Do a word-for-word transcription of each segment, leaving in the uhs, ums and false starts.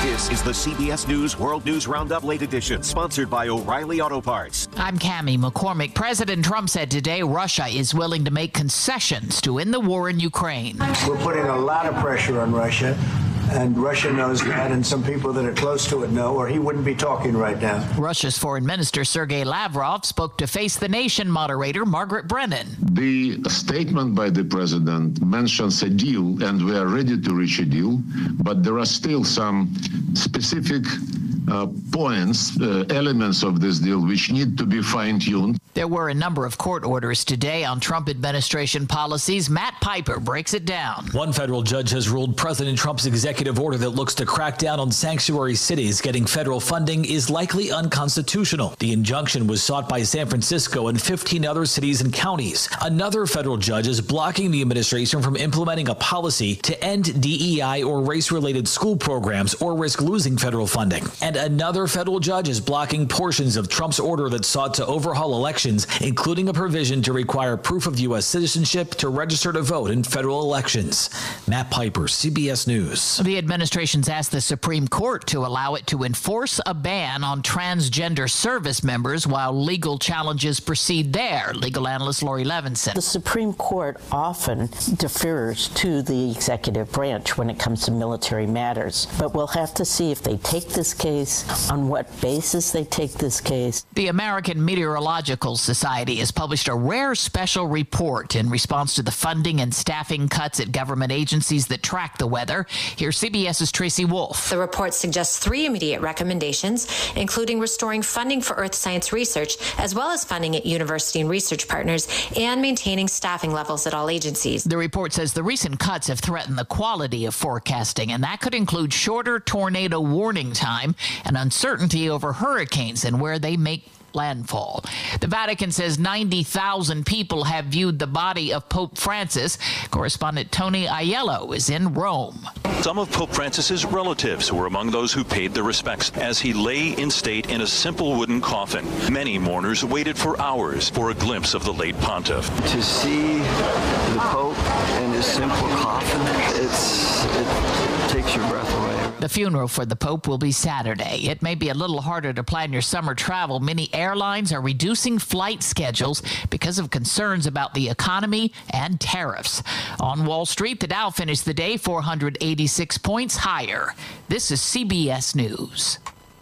This is the C B S News World News Roundup Late Edition, sponsored by O'Reilly Auto Parts. I'm Cammie McCormick. President Trump said today Russia is willing to make concessions to end the war in Ukraine. We're putting a lot of pressure on Russia, and Russia knows that, and some people that are close to it know, or he wouldn't be talking right now. Russia's Foreign Minister Sergei Lavrov spoke to Face the Nation moderator Margaret Brennan. The statement by the president mentions a deal, and we are ready to reach a deal, but there are still some specific uh, points, uh, elements of this deal which need to be fine-tuned. There were a number of court orders today on Trump administration policies. Matt Piper breaks it down. One federal judge has ruled President Trump's executive order that looks to crack down on sanctuary cities getting federal funding is likely unconstitutional. The injunction was sought by San Francisco and fifteen other cities and counties. Another federal judge is blocking the administration from implementing a policy to end D E I or race-related school programs or risk losing federal funding. And another federal judge is blocking portions of Trump's order that sought to overhaul elections, including a provision to require proof of U S citizenship to register to vote in federal elections. Matt Piper, C B S News. The administration's asked the Supreme Court to allow it to enforce a ban on transgender service members while legal challenges proceed there. Legal analyst Lori Levinson. The Supreme Court often defers to the executive branch when it comes to military matters, but we'll have to see if they take this case, on what basis they take this case. The American Meteorological Society has published a rare special report in response to the funding and staffing cuts at government agencies that track the weather. Here's CBS's Tracy Wolf. The report suggests three immediate recommendations, including restoring funding for earth science research, as well as funding at university and research partners, and maintaining staffing levels at all agencies. The report says the recent cuts have threatened the quality of forecasting, and that could include shorter tornado warning time and uncertainty over hurricanes and where they make landfall. The Vatican says ninety thousand people have viewed the body of Pope Francis. Correspondent Tony Aiello is in Rome. Some of Pope Francis's relatives were among those who paid their respects as he lay in state in a simple wooden coffin. Many mourners waited for hours for a glimpse of the late pontiff. To see the Pope in his simple coffin, it's, it takes your breath away. The funeral for the Pope will be Saturday. It may be a little harder to plan your summer travel. Many airlines are reducing flight schedules because of concerns about the economy and tariffs. On Wall Street, the Dow finished the day four hundred eighty-six points higher. This is C B S News.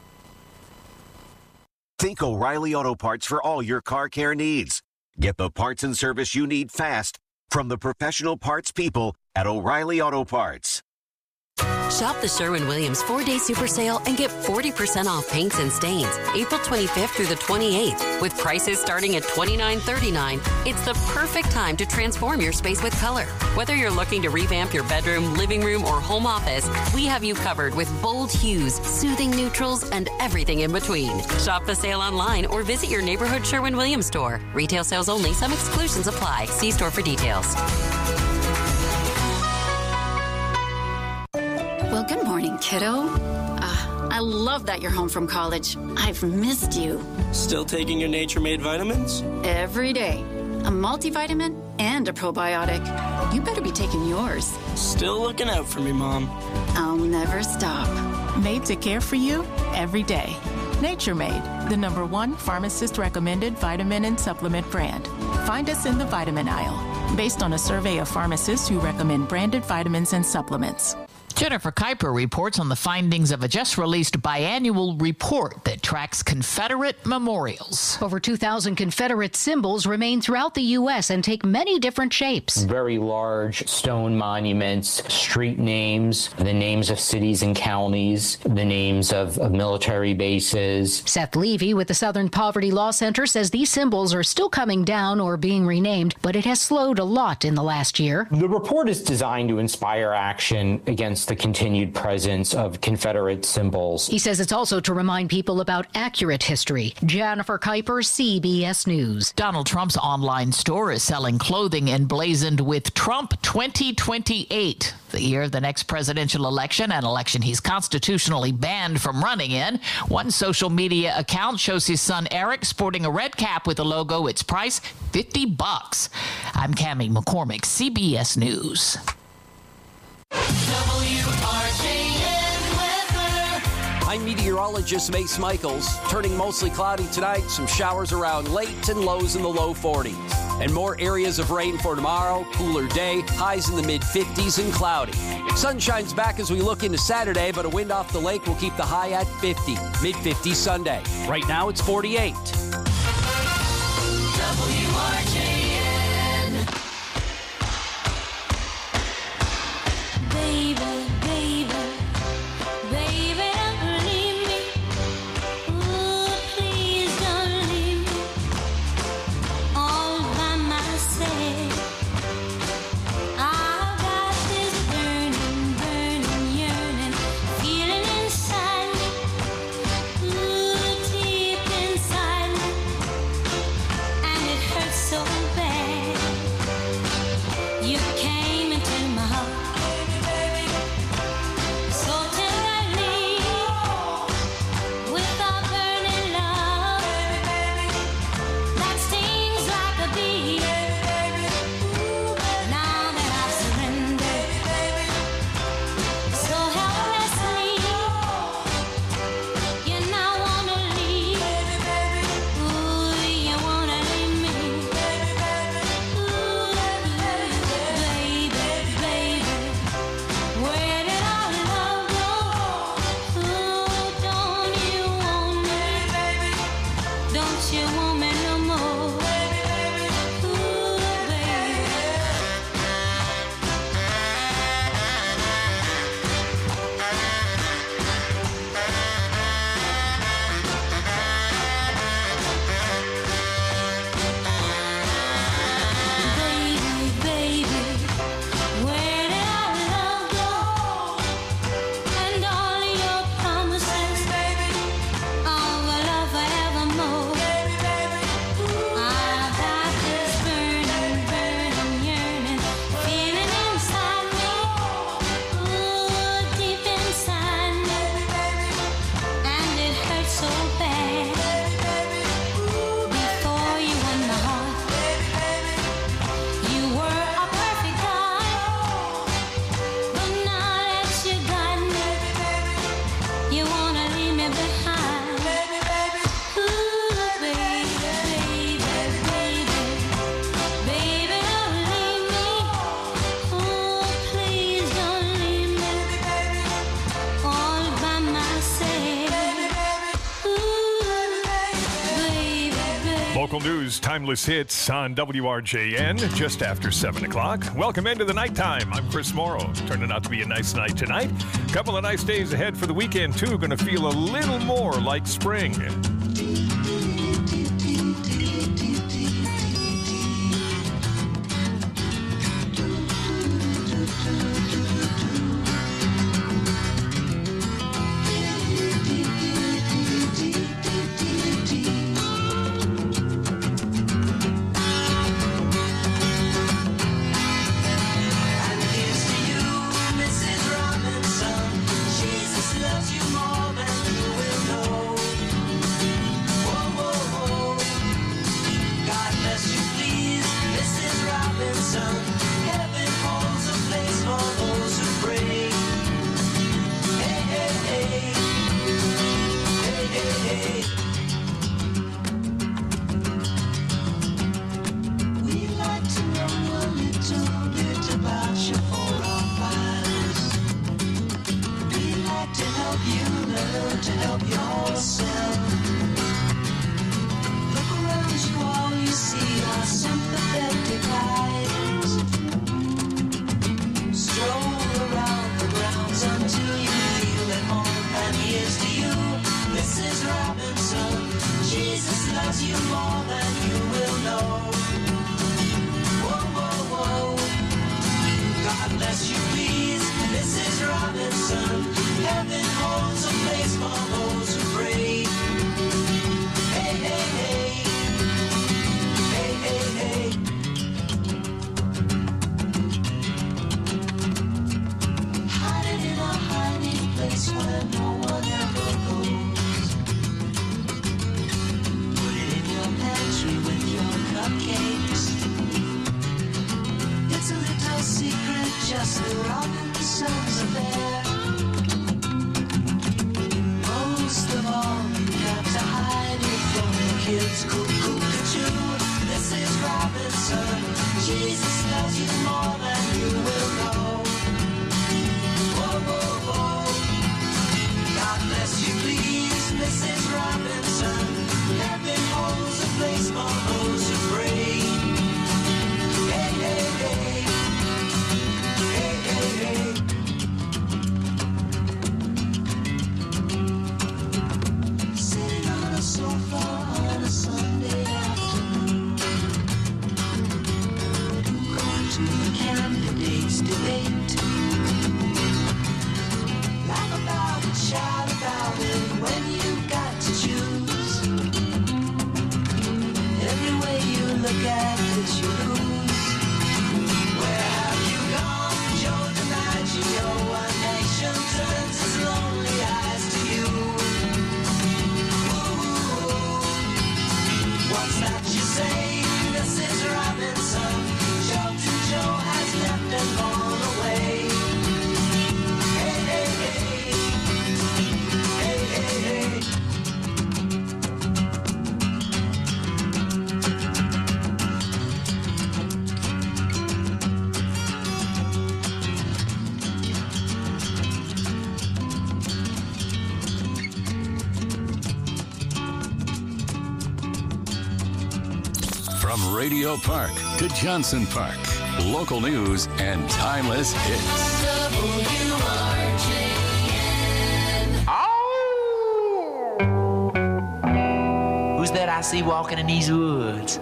Think O'Reilly Auto Parts for all your car care needs. Get the parts and service you need fast from the professional parts people at O'Reilly Auto Parts. Shop the Sherwin-Williams four-day super sale and get forty percent off paints and stains April twenty-fifth through the twenty-eighth. With prices starting at twenty-nine thirty-nine, it's the perfect time to transform your space with color. Whether you're looking to revamp your bedroom, living room, or home office, we have you covered with bold hues, soothing neutrals, and everything in between. Shop the sale online or visit your neighborhood Sherwin-Williams store. Retail sales only. Some exclusions apply. See store for details. Well, good morning, kiddo. Uh, I love that you're home from college. I've missed you. Still taking your Nature Made vitamins? Every day. A multivitamin and a probiotic. You better be taking yours. Still looking out for me, Mom. I'll never stop. Made to care for you every day. Nature Made, the number one pharmacist-recommended vitamin and supplement brand. Find us in the vitamin aisle, based on a survey of pharmacists who recommend branded vitamins and supplements. Jennifer Kuiper reports on the findings of a just-released biannual report that tracks Confederate memorials. Over two thousand Confederate symbols remain throughout the U S and take many different shapes. Very large stone monuments, street names, the names of cities and counties, the names of, of military bases. Seth Levy with the Southern Poverty Law Center says these symbols are still coming down or being renamed, but it has slowed a lot in the last year. The report is designed to inspire action against the continued presence of Confederate symbols. He says it's also to remind people about accurate history. Jennifer Kuiper, C B S News. Donald Trump's online store is selling clothing emblazoned with Trump twenty twenty-eight, the year of the next presidential election, an election he's constitutionally banned from running in. One social media account shows his son Eric sporting a red cap with a logo. Its price, fifty bucks. I'm Cammie McCormick, C B S News. W R J N weather. I'm meteorologist Mace Michaels. Turning mostly cloudy tonight, some showers around late and lows in the low forties. And more areas of rain for tomorrow, cooler day, highs in the mid fifties and cloudy. Sunshine's back as we look into Saturday, but a wind off the lake will keep the high at fifty. mid fifties Sunday. Right now it's forty-eight. W R J N. Baby, baby, baby, don't leave me. Ooh, please don't leave me all by myself. I've got this burning, burning, yearning feeling inside me. Ooh, deep inside me. And it hurts so bad. You came into my heart so tenderly with our burning love that stings like a bee. Now that I've surrendered so helplessly, you now wanna leave. Ooh, you wanna leave me. Ooh, baby, baby, where did our love go? Ooh, don't you want me? Don't you want me no more? Ooh, baby. Baby, baby, where did our love go? And all your promises, of a love forevermore. I've got this burning, burning, yearning feeling inside me. Ooh, deep inside me. And it hurts so bad. Before you won my heart, you were a perfect guy. But now that you got me, you wanna leave me behind. Ooh, baby, baby, baby, baby, don't leave me. Oh, please don't leave me all by myself. Ooh, baby, baby. Local news, timeless hits on W R J N just after seven o'clock. Welcome into the nighttime. I'm Chris Morrow. Turning out to be a nice night tonight. Couple of nice days ahead for the weekend, too. Going to feel a little more like spring. And here's to you, Missus Robinson. Jesus loves you more than you will know. Whoa, whoa, whoa. God bless you, please, Missus Robinson. Heaven holds a place for those who pray. Hey, hey, hey. Hey, hey, hey. We like to know a little bit about you for our files. We like to help you learn to help yourself. Look around you, all you see are sympathetic eyes. Stroll around the grounds until you feel at home. And here's to you, Missus Robinson. Jesus loves you more than you will know. Whoa, whoa, whoa. God bless you, please, Missus Robinson. Heaven holds a place for those who pray. Hey, hey, hey. Hey, hey, hey. Hiding in a hiding place where no one ever goes. Put it in your pantry with your cupcakes. It's a little secret, just the Robinsons are there. Oh, for those who pray. Hey, hey, hey. Hey, hey, hey. Sitting on a sofa on a Sunday afternoon, going to the candidates' debate. Laugh about it, shout about it when you've got to choose. Every way you look at it, you lose. Where have you gone, Joe DiMaggio? One nation turns its lonely eyes to you. Ooh, what's that you say? This is Robinson. Shelton Joe has left and gone away. Hey, hey, hey. Hey, hey, hey. From Radio Park to Johnson Park, local news and timeless hits. W R J N. Who's that I see walking in these woods?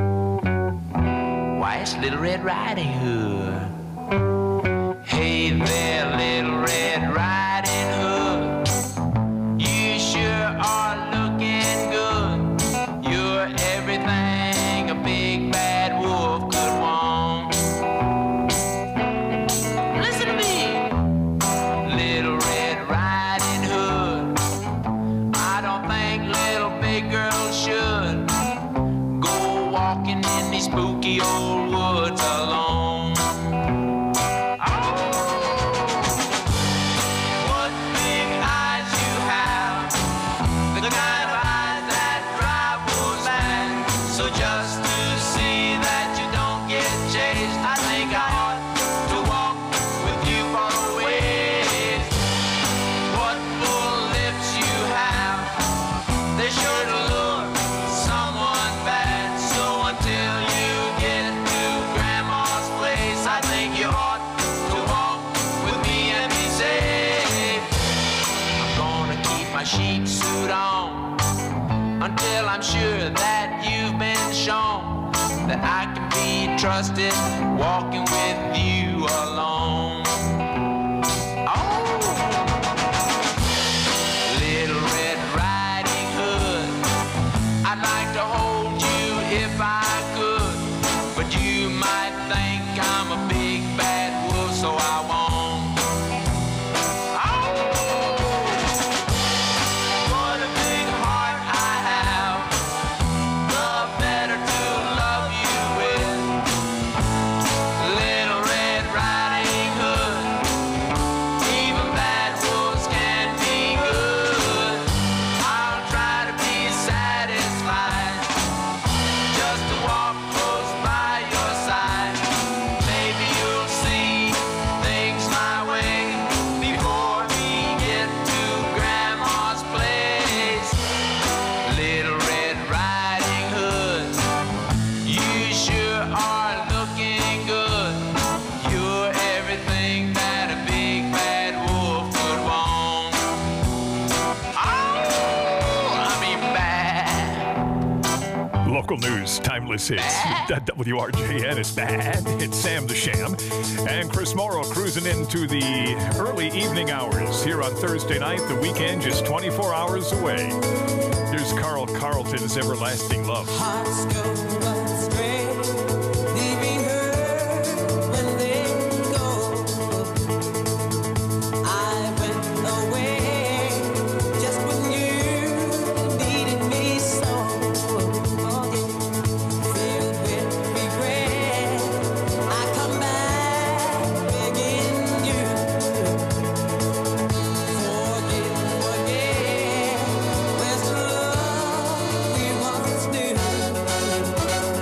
Why, it's Little Red Riding Hood. Hey there, Little Red Riding Hood. You sure are looking good. You're everything a big bad wolf could want. Listen to me, Little Red Riding Hood. I don't think little big girls should go walking in these spooky old woods alone. Oh, what big eyes you have, the kind of eyes that drive wolves mad. So just to see that you don't get chased, I think I ought to walk with you for a ways. What full lips you have, they sure to lure someone bad. So until you get to Grandma's place, I think you ought to walk with me and be safe. I'm gonna keep my sheep suit on until I'm sure that you've been shown that I can be trusted walking with you alone. Oh, Little Red Riding Hood, I'd like to hold you if I could, but you might think I'm a big bad wolf, so I won't. Oh, what a big heart I have, the better to love you with. Little Red Riding Hood, even bad wolves can be good. I'll try to be satisfied just to walk close by your side. Maybe you'll see things my way before we get to Grandma's place. Little Red Riding Hood, you sure are looking good. You're everything that a big bad wolf could want. Oh, I mean bad. Local news, timeless hits. At W R J N, it's bad. It's Sam the Sham. And Chris Morrow cruising into the early evening hours here on Thursday night. The weekend just twenty-four hours away. Here's Carl Carlton's Everlasting Love. Hearts go astray, leaving her when they go. I went away just when you needed me so. Oh, yeah. Filled with regret, I come back begging you. Forget, forget, where's the love we once knew?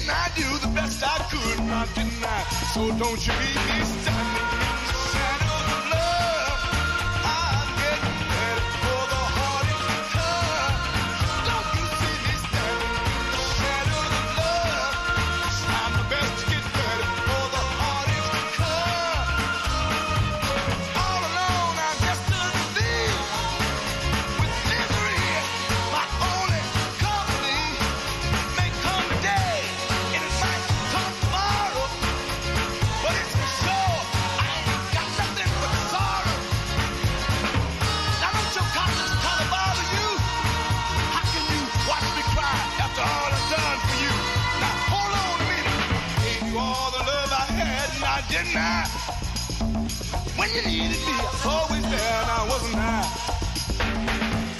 didn't I do the best I could? Now didn't I? So don't you leave me standing in the shadows of love. I'm getting ready for the heartache to come. Don't you see me standing in the shadows of love? I'm the best to get ready for the heartache to come. All alone I'm just a thief with misery, my only company. May come today and it might come tomorrow, but it's for sure I ain't got nothing but sorrow. Now don't your conscience kind of bother you? How can you watch me cry after all I've done for you? Now hold on a minute. Gave you all the love I had, now didn't I? When you needed me, I was always there, now wasn't I?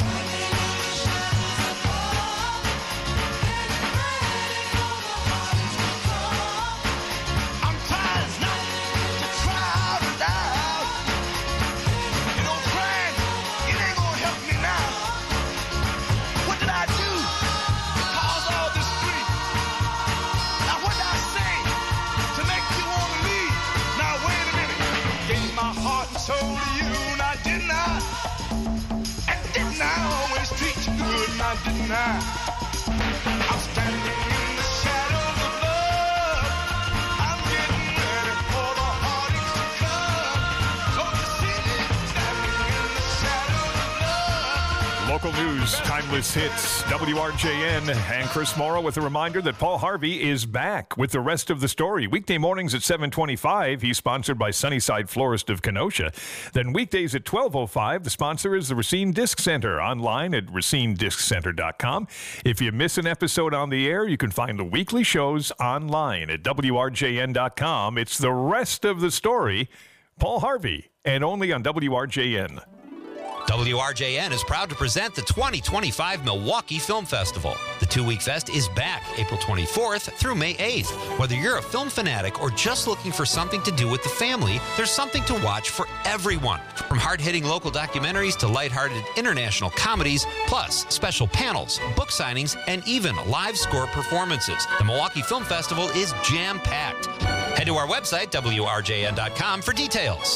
I'm trying not to cry out and out. You know, crying, it ain't gonna help me now. What did I do to cause all this grief? Now what did I say to make you want to leave? Now wait a minute. Gave my heart and soul to you, now didn't I? And didn't I always treat you good, now didn't I? I'm standing in the shadows of love. I'm getting ready for the heartaches to come. Don't you see me standing in the shadows of love? Local news, timeless hits, W R J N, and Chris Morrow with a reminder that Paul Harvey is back with the rest of the story. Weekday mornings at seven twenty-five, he's sponsored by Sunnyside Florist of Kenosha. Then weekdays at twelve oh five, the sponsor is the Racine Disc Center, online at racine disc center dot com. If you miss an episode on the air, you can find the weekly shows online at W R J N dot com. It's the rest of the story, Paul Harvey, and only on W R J N. W R J N is proud to present the twenty twenty-five Milwaukee Film Festival. The two-week fest is back April twenty-fourth through May eighth. Whether you're a film fanatic or just looking for something to do with the family, there's something to watch for everyone. From hard-hitting local documentaries to lighthearted international comedies, plus special panels, book signings, and even live score performances. The Milwaukee Film Festival is jam-packed. Head to our website, W R J N dot com, for details.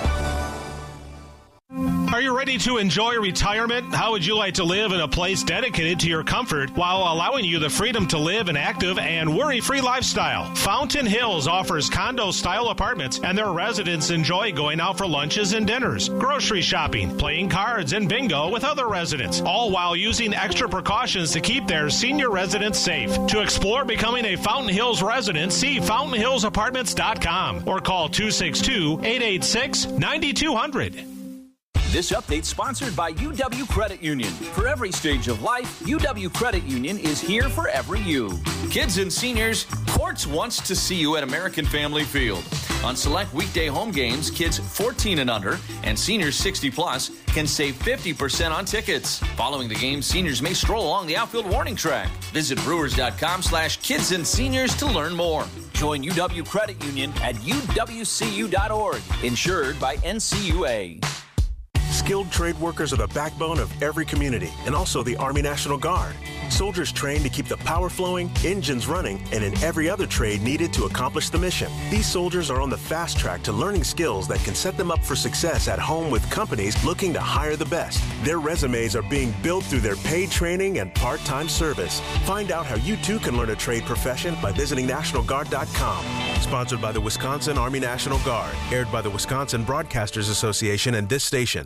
Are you ready to enjoy retirement? How would you like to live in a place dedicated to your comfort while allowing you the freedom to live an active and worry-free lifestyle? Fountain Hills offers condo-style apartments, and their residents enjoy going out for lunches and dinners, grocery shopping, playing cards, and bingo with other residents, all while using extra precautions to keep their senior residents safe. To explore becoming a Fountain Hills resident, see fountain hills apartments dot com or call two six two, eight eight six, nine two zero zero. This update sponsored by U W Credit Union. For every stage of life, U W Credit Union is here for every you. Kids and seniors, Quartz wants to see you at American Family Field. On select weekday home games, kids fourteen and under and seniors sixty plus can save fifty percent on tickets. Following the game, seniors may stroll along the outfield warning track. Visit brewers.com slash kids and seniors to learn more. Join U W Credit Union at U W C U dot org. Insured by N C U A. Skilled trade workers are the backbone of every community and also the Army National Guard. Soldiers trained to keep the power flowing, engines running, and in every other trade needed to accomplish the mission. These soldiers are on the fast track to learning skills that can set them up for success at home with companies looking to hire the best. Their resumes are being built through their paid training and part-time service. Find out how you too can learn a trade profession by visiting national guard dot com. Sponsored by the Wisconsin Army National Guard. Aired by the Wisconsin Broadcasters Association and this station.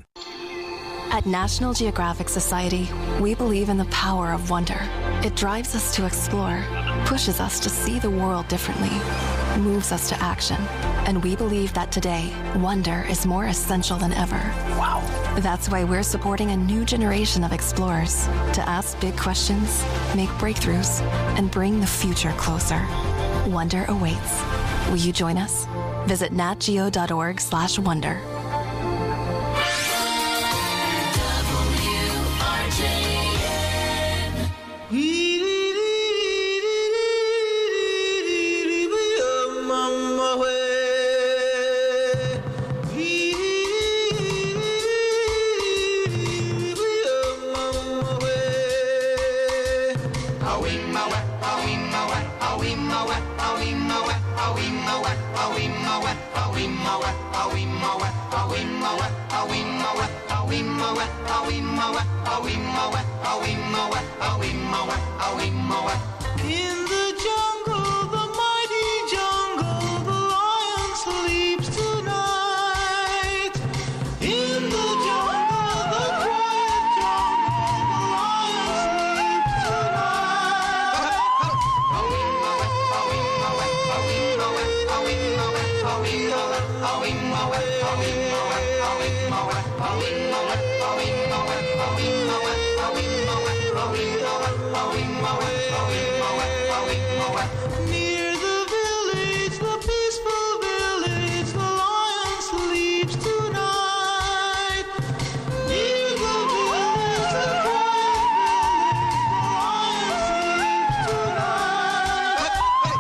At National Geographic Society, we believe in the power of wonder. It drives us to explore, pushes us to see the world differently, moves us to action. And we believe that today, wonder is more essential than ever. Wow. That's why we're supporting a new generation of explorers to ask big questions, make breakthroughs, and bring the future closer. Wonder awaits. Will you join us? Visit natgeo dot org slash wonder. We In the jungle, the mighty jungle, the lion sleeps tonight. In the jungle, the quiet jungle, the lion sleeps tonight. Near the village, the peaceful village, the lion sleeps tonight. Near the village, the quiet village, the lion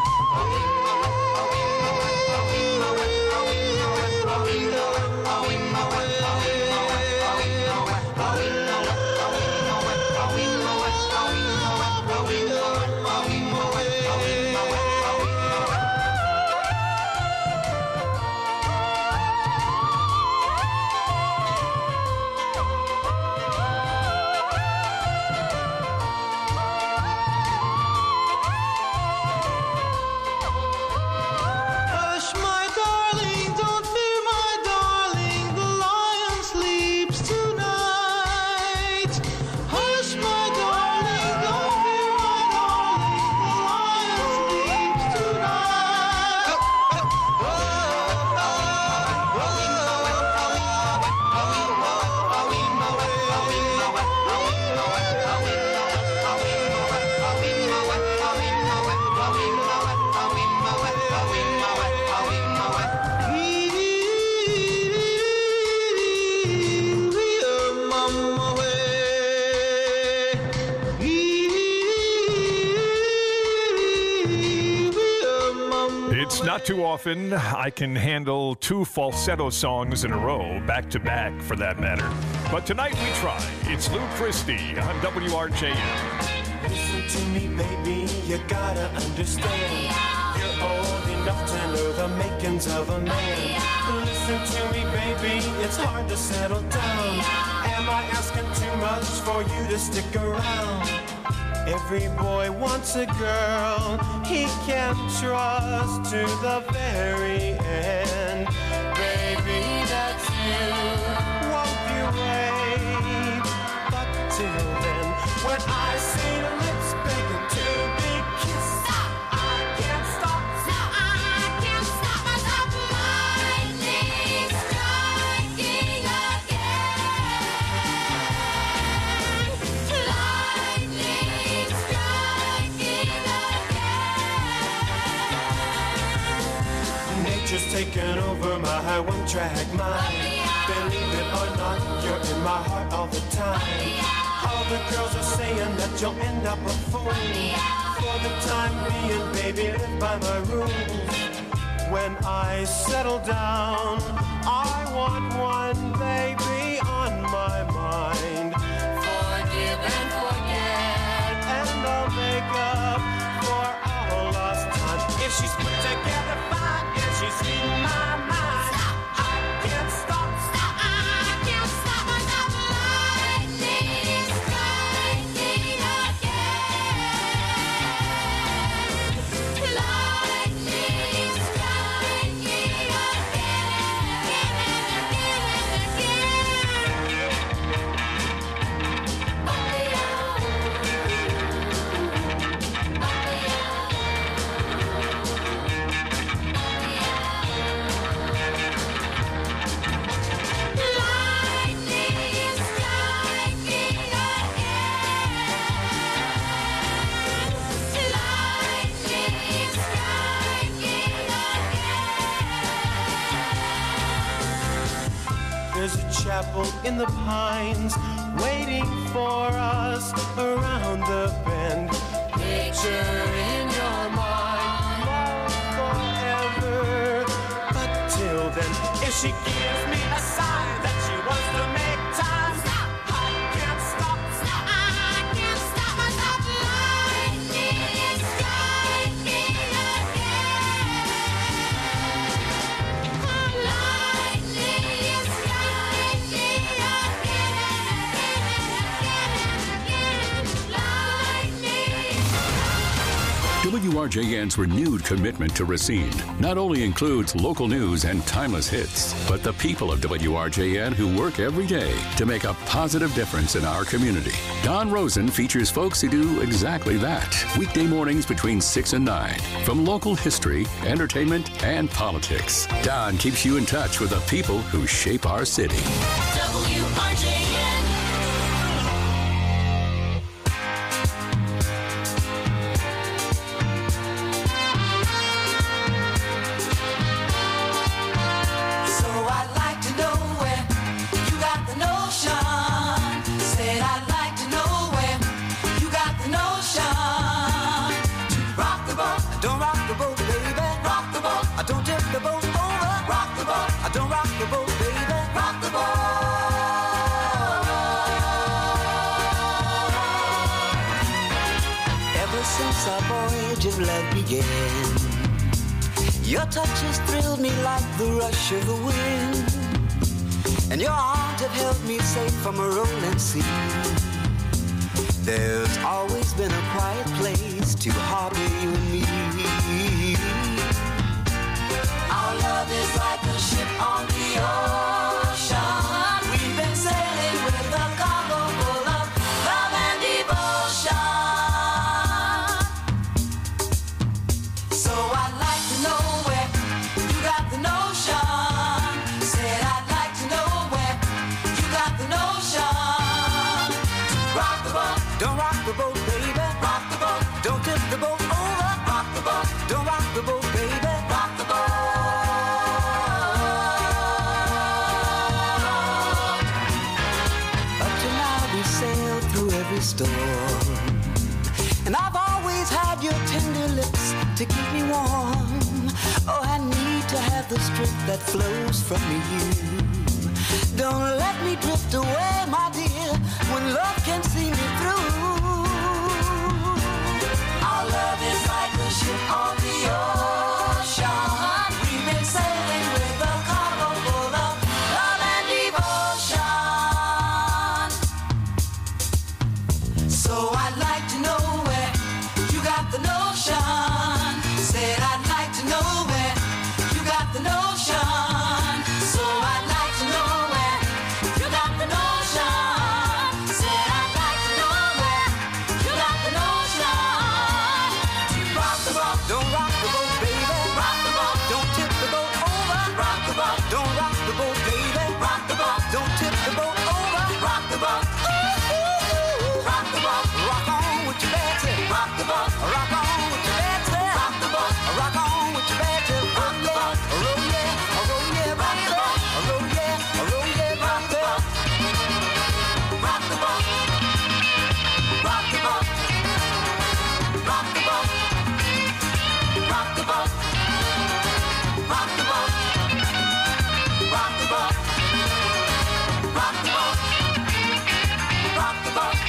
Hush, my darling, don't fear, my darling, the lion sleeps tonight. Hush, my darling, don't fear, my darling, the lion sleeps tonight. It's not too often I can handle two falsetto songs in a row, back to back for that matter. But tonight we try. It's Lou Christie on W R J M. Listen to me, baby, you gotta understand. You're old enough to know the makings of a man. Listen to me, baby, it's hard to settle down. Am I asking too much for you to stick around? Every boy wants a girl he can trust to the very end. Baby, that's you. Won't you wait? But till then, when I see your lips begging to be kissed, I can't stop. I can't stop myself. Lightning striking again. Lightning striking again. Nature's taken over my one-track mind. Believe it or not, you're in my heart all the time. All the girls are saying that you'll end up a fool. For the time being, baby, live by my rules. When I settle down, I want one baby on my mind. Forgive and forget, and I'll make up for all lost time. If she's put together fine, if she's in my mind, I can't stop. I can't stop myself. Lightning striking again. Lightning striking There's a chapel in the pines waiting for us around the bend. Picture in your mind, love forever. But till then, if she gives me a sign that she wants to make time, stop. I can't stop. Stop. I can't stop myself. Lightning striking again. W R J N's renewed commitment to Racine not only includes local news and timeless hits, but the people of W R J N who work every day to make a positive difference in our community. Don Rosen features folks who do exactly that. Weekday mornings between six and nine. From local history, entertainment, and politics. Don keeps you in touch with the people who shape our city. W R J N. Our voyage of love began. Your touch has thrilled me like the rush of the wind, and your arms have held me safe from a rolling sea. There's always been a quiet place to harbor you and me. Our love is like a ship on the ocean. We've been sailing with a cargo full of love and devotion. Don't rock the boat, baby. Rock the boat. Don't tip the boat over. Rock the boat. Don't rock the boat, baby. Rock the boat. Up to now we sailed through every storm, and I've always had your tender lips to keep me warm. Oh, I need to have the strength that flows from you. Don't let me drift away, my dear, when love can see me through. Our love is like a ship on the ocean. We've been sailing with a cargo full of love and devotion. So I'd like to know where you got the notion. Said I'd like to know where you got the notion. So I'd like to know where you got the notion. Said I'd like to know where you got the notion. Rock the boat, don't rock the boat, baby. Rock the boat, don't tip the boat over. Rock the boat, don't rock the boat, baby. Rock the boat, don't tip the boat over. Rock the boat, ooh, ooh, ooh. Rock the boat, rock on with your Betsy. Rock the boat, rock on with your Betsy. Rock the boat, rock on with your Betsy. Rock the boat, roll yeah, roll yeah, rock the boat, roll yeah, roll yeah, rock the boat. Rock the boat, rock the boat, rock the boat, rock the boat, rock the boat, rock the boat, rock the boat, rock the boat.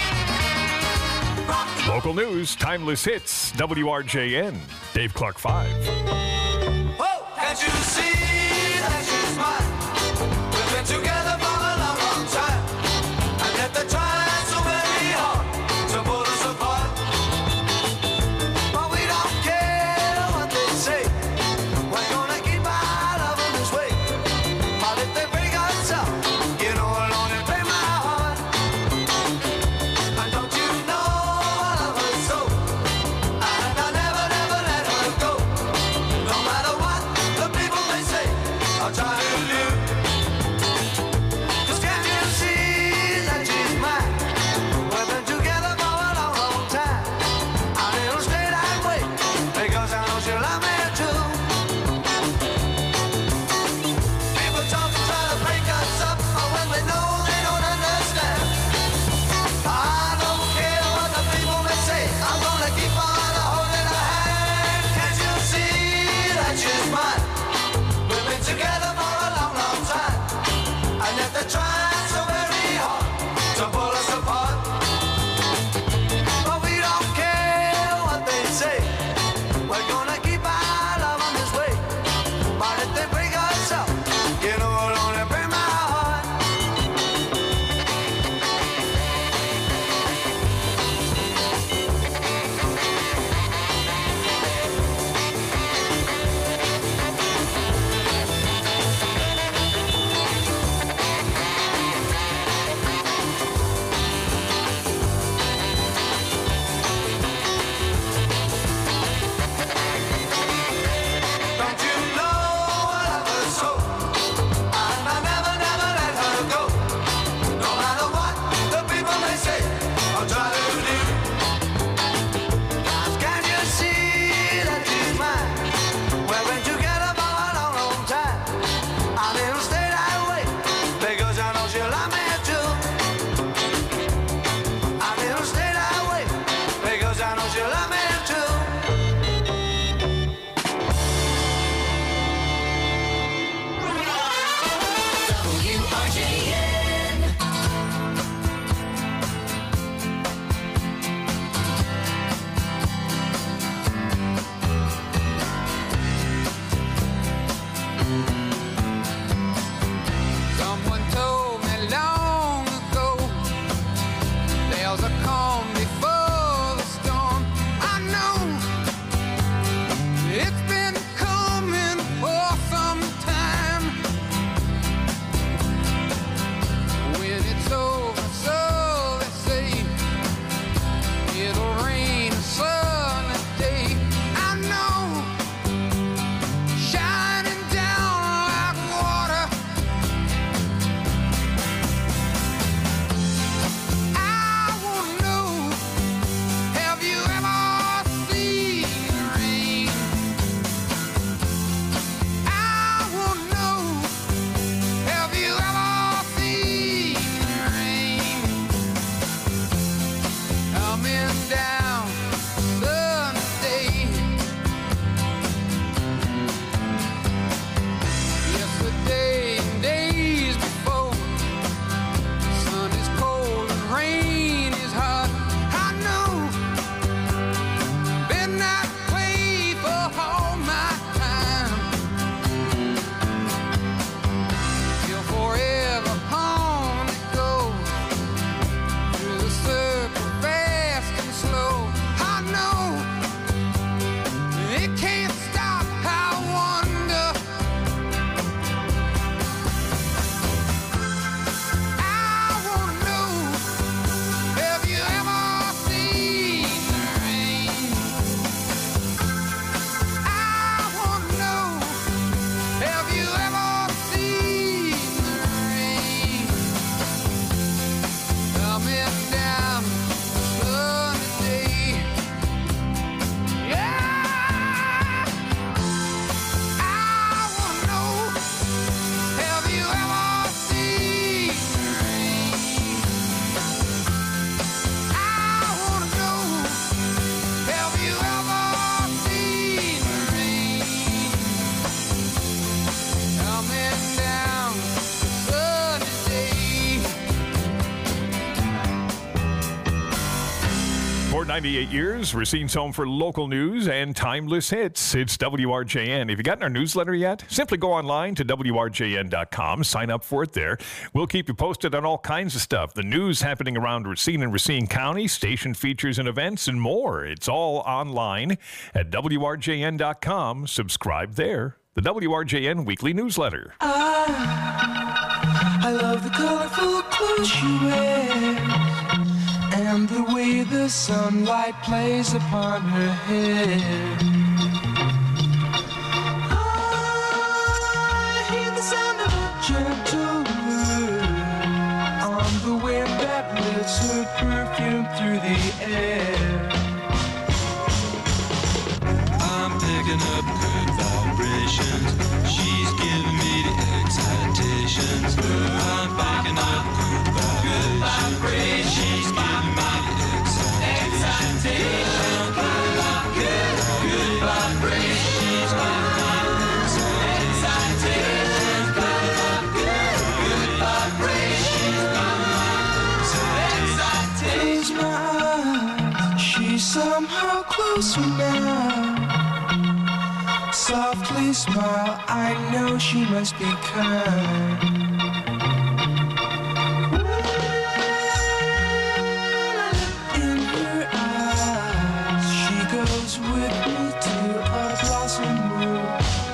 Local news, timeless hits, W R J N. Dave Clark five. Whoa, can't you see that she's mine? We've been together for a long, long time, and yet they're trying so very hard to pull us apart. But we don't care what they say. We're gonna keep our love in this way. But if they break us up, you know I'll only break my heart. And don't you know I love her so? And I'll never, never let her go. No matter what the people may say. ninety-eight years, Racine's home for local news and timeless hits. It's W R J N. Have you gotten our newsletter yet? Simply go online to W R J N dot com. Sign up for it there. We'll keep you posted on all kinds of stuff. The news happening around Racine and Racine County, station features and events, and more. It's all online at W R J N dot com. Subscribe there. The W R J N Weekly Newsletter. I, I love the colorful clothes she wears and the way the sunlight plays upon her hair. I hear the sound of a gentle word on the wind that lifts her perfume through the air. I'm picking up good vibrations. She's giving me the excitations. I'm picking up good vibrations. She's giving me the excitations. Good, good vibrations. She's giving me the excitations. Good, good vibrations. Close my eyes. She's somehow closer now. Softly smile, I know she must be kind. In her eyes, she goes with me to a blossom room.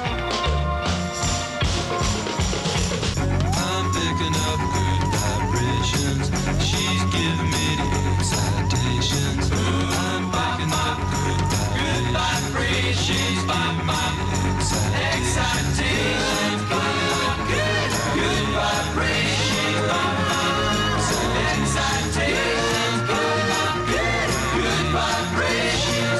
I'm picking up good vibrations. She's giving me the excitations. I'm picking up good vibrations. She's giving me excitations, good, good, good vibrations, excitations, good, good, good vibrations,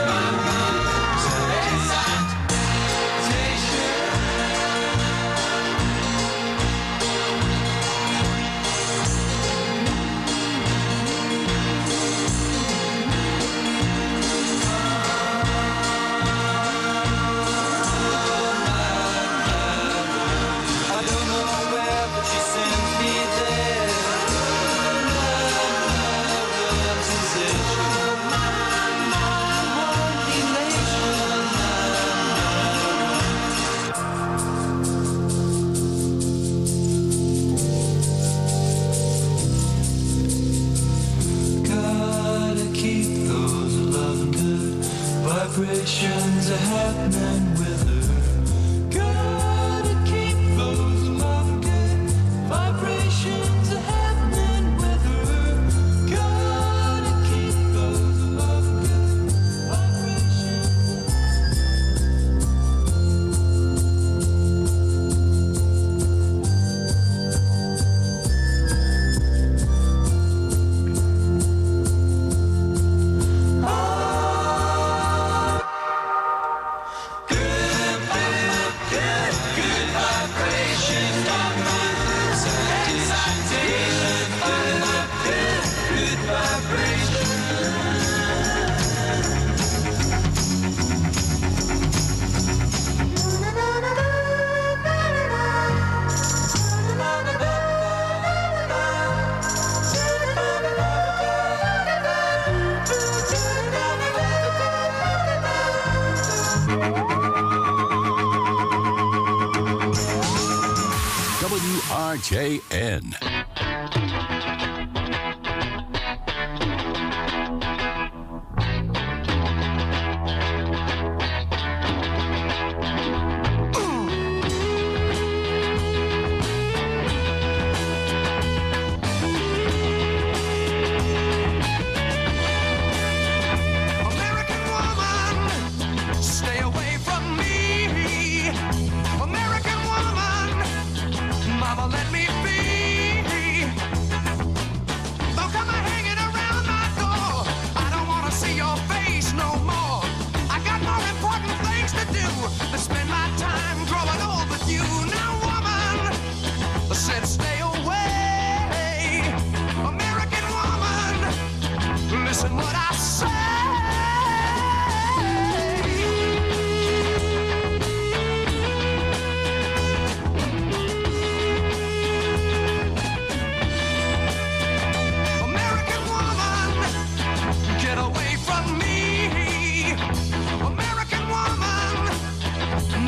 vibrations are happening with her. Gotta keep those love good. Vibrations are happening with her. Gotta keep those love good. W R J N. Get away from me.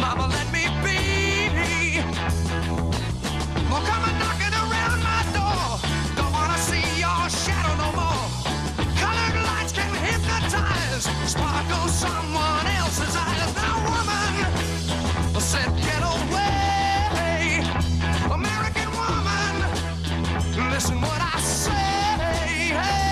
Mama, let me be. Well, come on knocking around my door. Don't wanna see your shadow no more. Colored lights can hypnotize, sparkle someone else's eyes. Now, woman, said get away. American woman, listen what I say. Hey.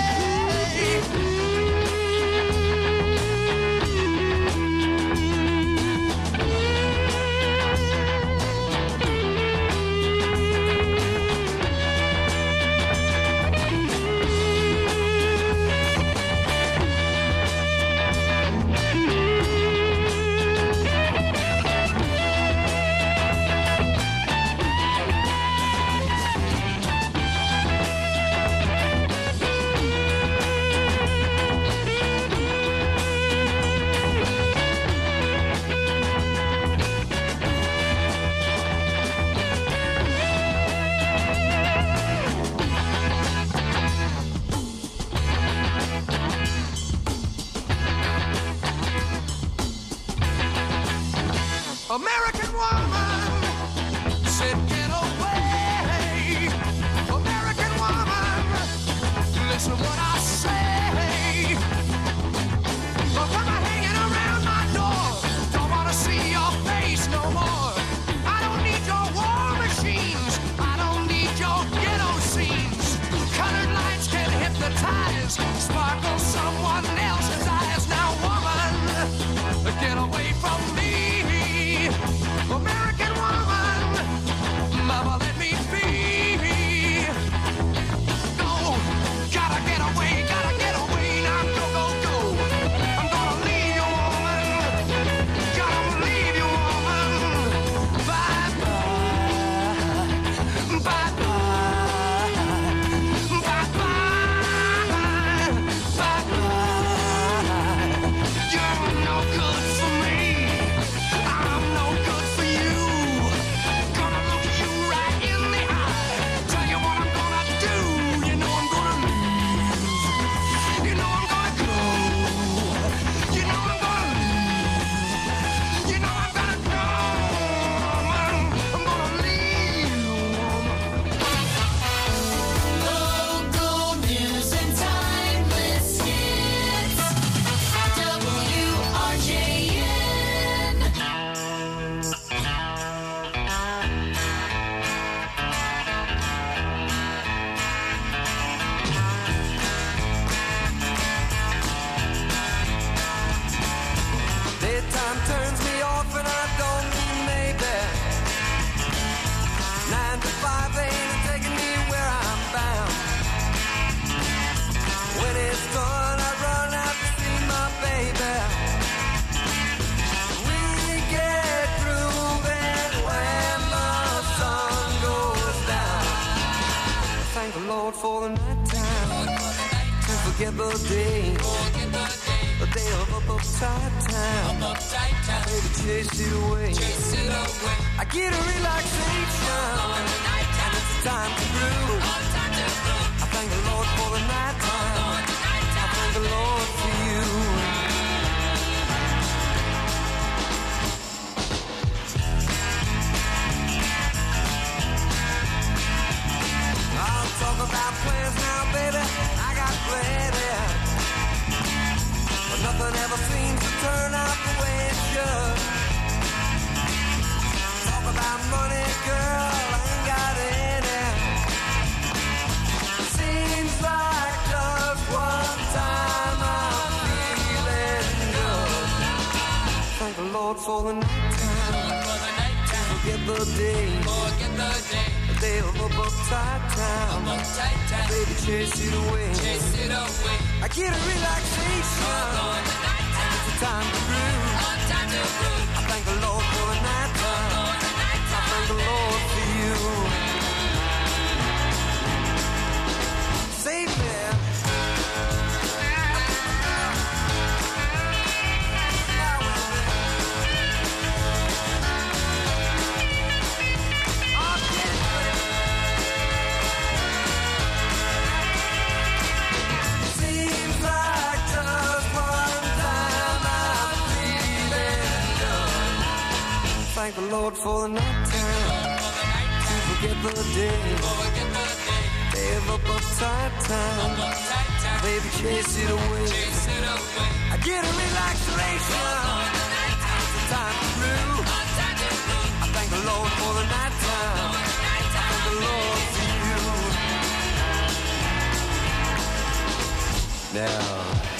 American woman said get away. American woman, listen to what I say. Well, come on hanging around my door. Don't want to see your face no more. I don't need your war machines. I don't need your ghetto scenes. Colored lights can hypnotize, sparkle someone else's eyes. Now, woman, get away from me. American woman, mama, let me be. Go, gotta get away, gotta get away. Now go, go, go. I'm gonna leave you, woman. Gotta leave you, woman. Bye, bye, bye, bye, bye, bye, bye, bye. You're no good for me. I'm no good for you. Gonna look you right in the eye. Tell you what I'm gonna do. You know I'm gonna leave. You know I'm gonna go. You know I'm gonna leave. You know I'm gonna go. I'm gonna leave. Local news and timeless hits. W R J N. Daytime turns me off and I don't mean maybe. Nine to five ain't taking me where I'm bound. When it's done, I run out to see my baby. We get grooving when the sun goes down. Thank the Lord for the night time. To forget the day. The day of up upside down. Baby, chase it away. I get a relaxation. And it's time to groove. I thank the Lord for the night time. I thank the Lord for you. I'll talk about plans now, baby. I got plenty. But nothing ever seems to turn out the way it should. Talk about money, girl, I ain't got any. Seems like just one time I'm feeling good. Thank the Lord for the night time. Forget the day. The day of up upside down. Baby, chase it away. I get a relaxation. And it's a time to groove. I thank the Lord for the night time. I thank the Lord for you. Save me. Seems like just one time I'm thank the Lord for the night time. To forget the day. Give up uptight time. Baby, chase it away. I get a relaxation. It's the time to blue. I thank the Lord for the night time. I thank the Lord for you. Now.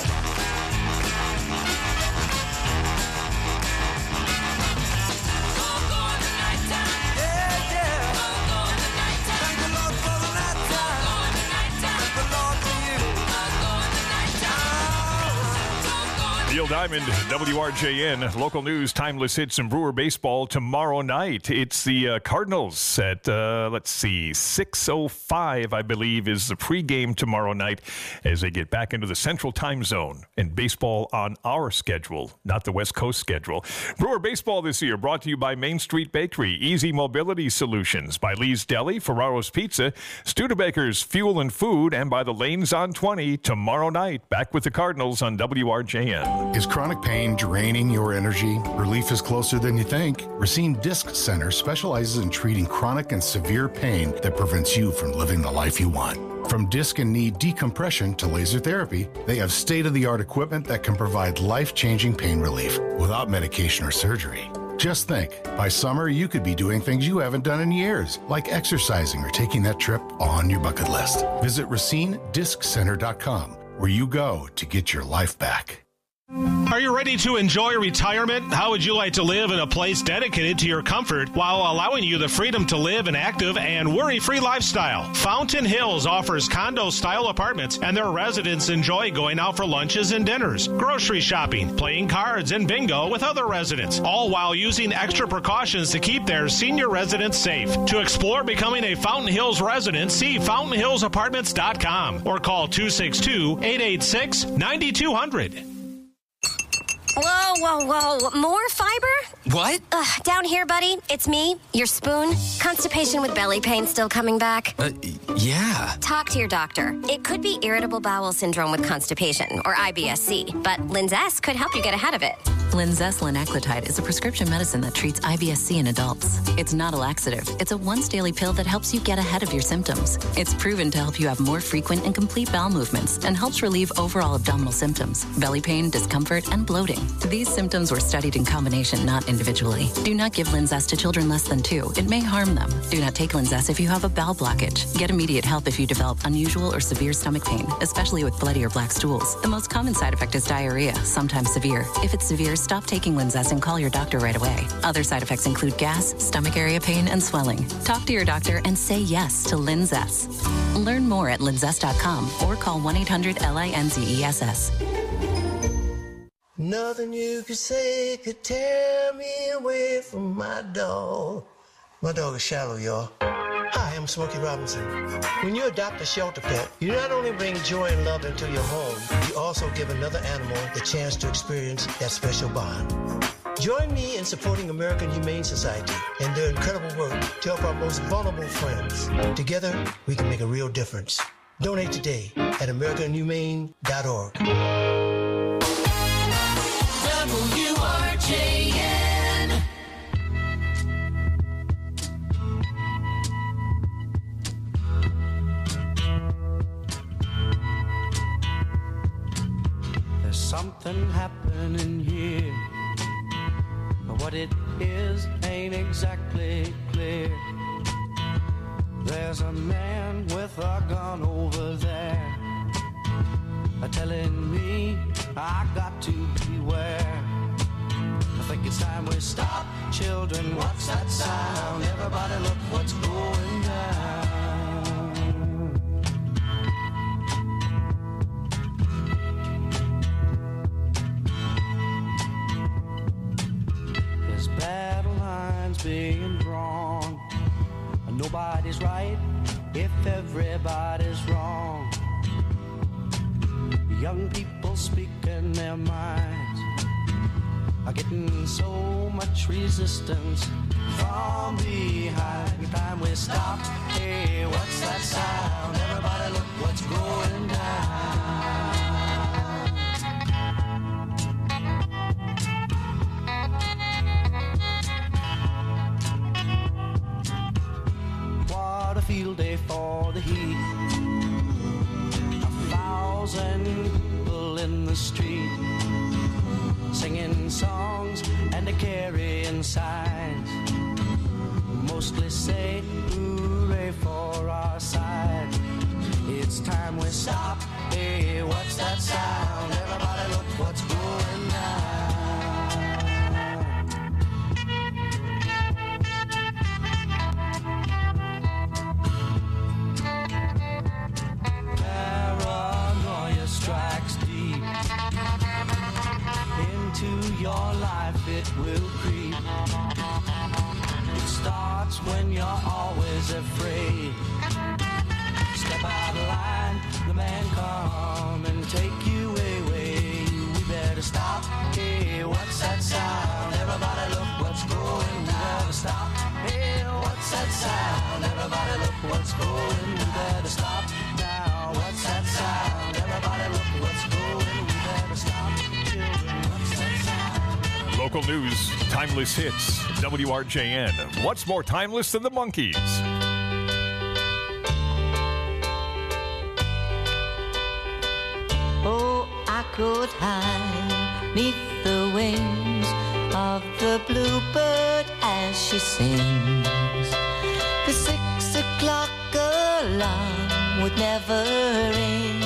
Neil Diamond, W R J N, local news, timeless hits, and Brewer baseball tomorrow night. It's the uh, Cardinals at, uh, let's see, six oh five, I believe, is the pregame tomorrow night as they get back into the Central Time Zone and baseball on our schedule, not the West Coast schedule. Brewer baseball this year brought to you by Main Street Bakery, Easy Mobility Solutions, by Lee's Deli, Ferraro's Pizza, Studebaker's Fuel and Food, and by the Lanes on twenty tomorrow night. Back with the Cardinals on W R J N. Is chronic pain draining your energy? Relief is closer than you think. Racine Disc Center specializes in treating chronic and severe pain that prevents you from living the life you want. From disc and knee decompression to laser therapy, they have state-of-the-art equipment that can provide life-changing pain relief without medication or surgery. Just think, by summer you could be doing things you haven't done in years, like exercising or taking that trip on your bucket list. Visit Racine Disc Center dot com, where you go to get your life back. Are you ready to enjoy retirement? How would you like to live in a place dedicated to your comfort while allowing you the freedom to live an active and worry-free lifestyle? Fountain Hills offers condo-style apartments, and their residents enjoy going out for lunches and dinners, grocery shopping, playing cards, and bingo with other residents, all while using extra precautions to keep their senior residents safe. To explore becoming a Fountain Hills resident, see fountain hills apartments dot com or call two six two, eight eight six, nine two zero zero. Whoa, whoa, whoa. More fiber? What? Uh, down here, buddy. It's me, your spoon. Constipation with belly pain still coming back? Uh, yeah. Talk to your doctor. It could be irritable bowel syndrome with constipation, or I B S C, but Linzess could help you get ahead of it. Linzess linaclotide is a prescription medicine that treats I B S C in adults. It's not a laxative. It's a once-daily pill that helps you get ahead of your symptoms. It's proven to help you have more frequent and complete bowel movements and helps relieve overall abdominal symptoms, belly pain, discomfort, and bloating. These symptoms were studied in combination, not individually. Do not give Linzess to children less than two. It may harm them. Do not take Linzess if you have a bowel blockage. Get immediate help if you develop unusual or severe stomach pain, especially with bloody or black stools. The most common side effect is diarrhea, sometimes severe. If it's severe, stop taking Linzess and call your doctor right away. Other side effects include gas, stomach area pain, and swelling. Talk to your doctor and say yes to Linzess. Learn more at linzess dot com or call one eight hundred L I N Z E S S. Nothing you could say could tear me away from my dog. My dog is Shallow, y'all. Hi, I'm Smokey Robinson. When you adopt a shelter pet, you not only bring joy and love into your home, you also give another animal the chance to experience that special bond. Join me in supporting American Humane Society and their incredible work to help our most vulnerable friends. Together, we can make a real difference. Donate today at american humane dot org. W R J N. There's something happening here, but what it is ain't exactly clear. There's a man with a gun over there, telling me I got to beware. I think it's time we stop. Children, what's that sound? Everybody look what's going down. There's battle lines being drawn. Nobody's right if everybody's wrong. Young people speaking their minds are getting so much resistance from behind. Time we stop. Hey, what's that sound? Everybody look what's going down. field day for the heat. A thousand people in the street, singing songs and a carrying signs. Mostly say hooray for our side. It's time we stop. Hey, what's that sound? Everybody look what's going on. Paranoia strikes deep into your life, it will creep. It starts when you're always afraid. Step out of line, the man come and take you away. We better stop. Hey, what's that sound? Everybody look what's going. We better stop. Hey, what's that sound? Everybody look what's going. We better stop now. What's that sound? Everybody look what's going. We better stop. Children, what's that sound? Local news, timeless hits, W R J N. What's more timeless than the Monkees? Oh, I could hide neath the wings of the bluebird as she sings. The six o'clock alarm would never ring,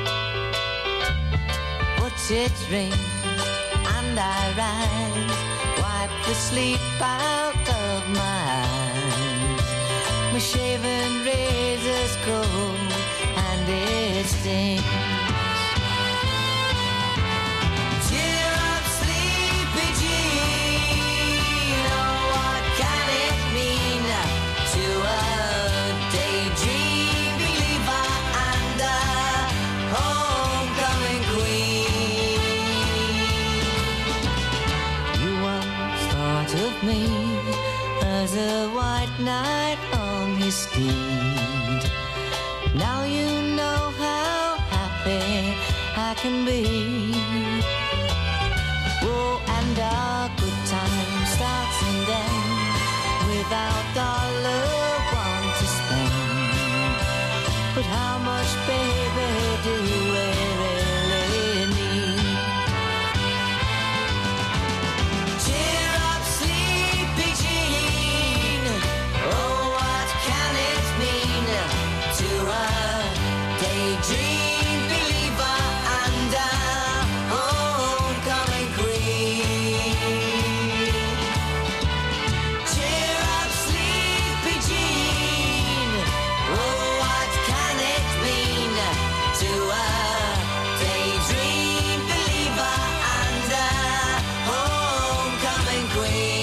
but it rings and I rise, wipe the sleep out of my eyes. My shaven razor's cold and it stings. Me as a white knight on his steed. Now you know how happy I can be. Oh, and our good time starts and ends without dollar one to spend. But how much, baby, do we really need? Dream believer and a homecoming queen. Cheer up, sleepy Jean. Oh, what can it mean to a daydream believer and a homecoming queen?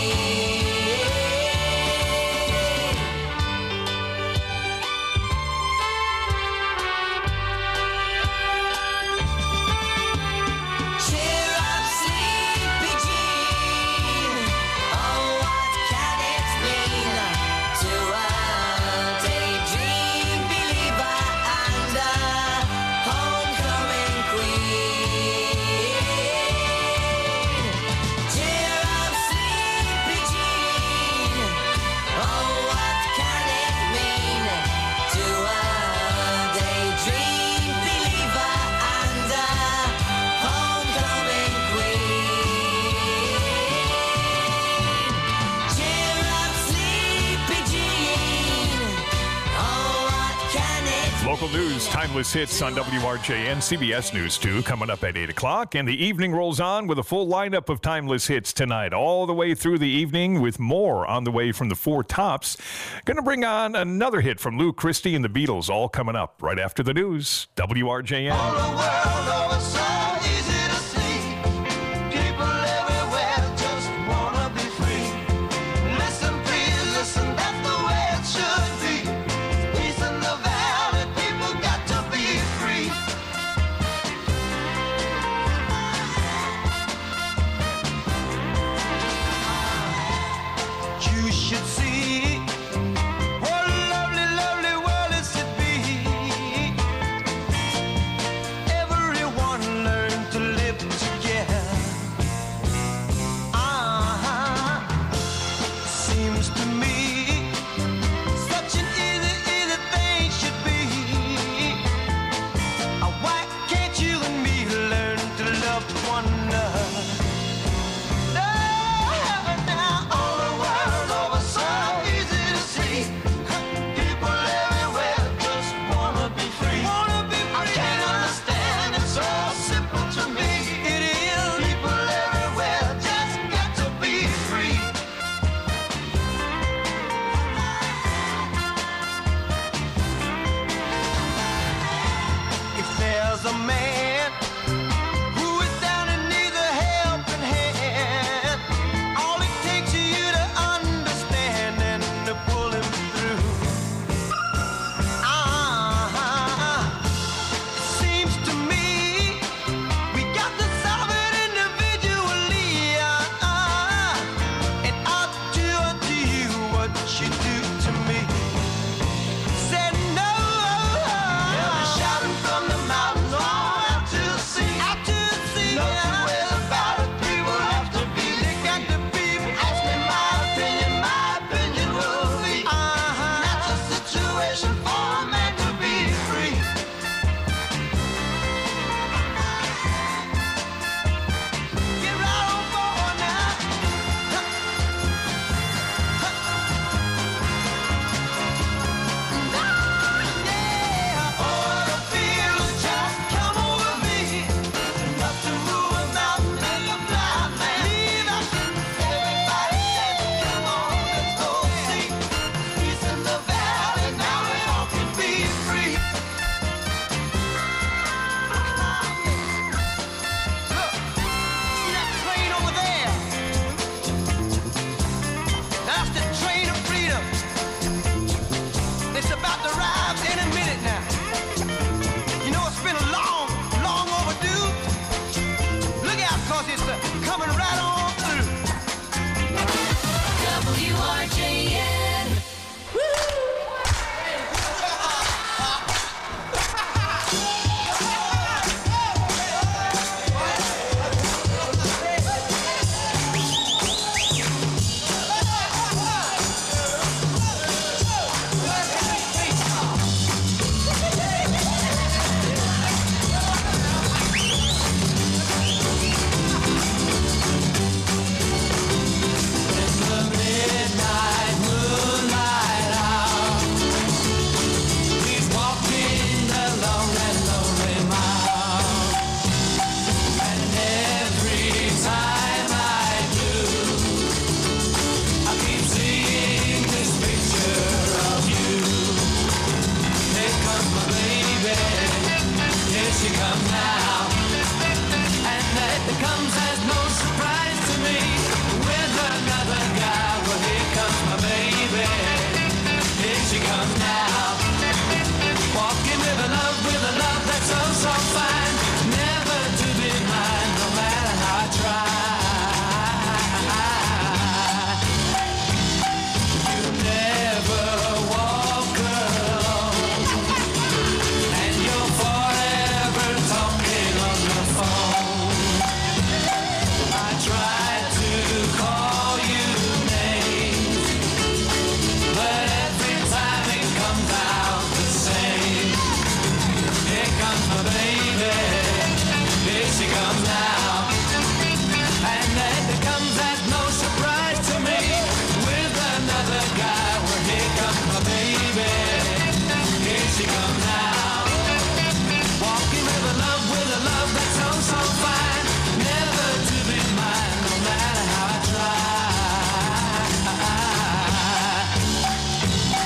Local news, timeless hits on W R J N, C B S News two, coming up at eight o'clock. And the evening rolls on with a full lineup of timeless hits tonight, all the way through the evening, with more on the way from the Four Tops. Going to bring on another hit from Lou Christie and the Beatles, all coming up right after the news. W R J N. All the world over so easy to see. People everywhere just wanna be free. Listen, please, listen, that's the way it should be. Peace in the valley, people got to be free. You should see what a lovely, lovely world is to be. Everyone learn to live together. Ah, seems to me such an easy, easy the train